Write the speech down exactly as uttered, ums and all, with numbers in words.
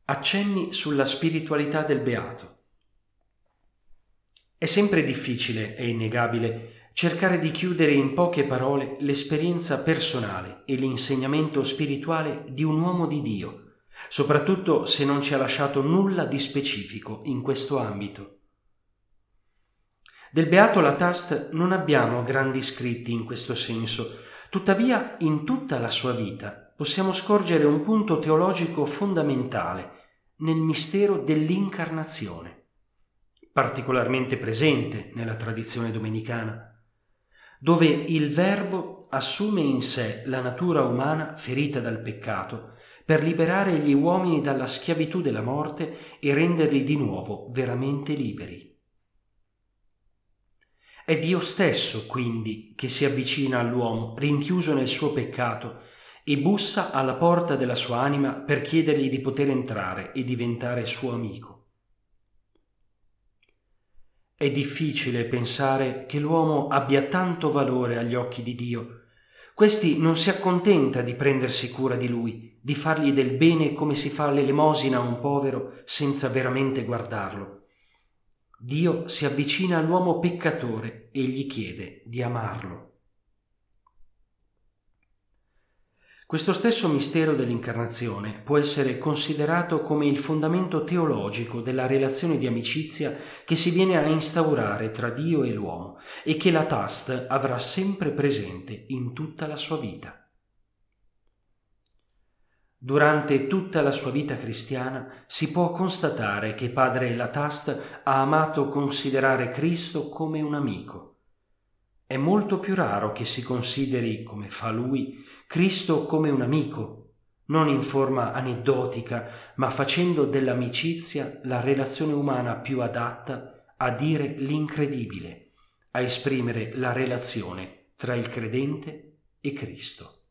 Accenni sulla spiritualità del beato. È sempre difficile, è innegabile, cercare di chiudere in poche parole l'esperienza personale e l'insegnamento spirituale di un uomo di Dio, soprattutto se non ci ha lasciato nulla di specifico in questo ambito. Del beato Latast non abbiamo grandi scritti in questo senso, tuttavia in tutta la sua vita possiamo scorgere un punto teologico fondamentale nel mistero dell'incarnazione, particolarmente presente nella tradizione domenicana, dove il Verbo assume in sé la natura umana ferita dal peccato per liberare gli uomini dalla schiavitù della morte e renderli di nuovo veramente liberi. È Dio stesso, quindi, che si avvicina all'uomo rinchiuso nel suo peccato e bussa alla porta della sua anima per chiedergli di poter entrare e diventare suo amico. È difficile pensare che l'uomo abbia tanto valore agli occhi di Dio. Questi non si accontenta di prendersi cura di lui, di fargli del bene come si fa l'elemosina a un povero senza veramente guardarlo. Dio si avvicina all'uomo peccatore e gli chiede di amarlo. Questo stesso mistero dell'incarnazione può essere considerato come il fondamento teologico della relazione di amicizia che si viene a instaurare tra Dio e l'uomo e che Latast avrà sempre presente in tutta la sua vita. Durante tutta la sua vita cristiana si può constatare che padre Latast ha amato considerare Cristo come un amico. È molto più raro che si consideri, come fa lui, Cristo come un amico, non in forma aneddotica, ma facendo dell'amicizia la relazione umana più adatta a dire l'incredibile, a esprimere la relazione tra il credente e Cristo.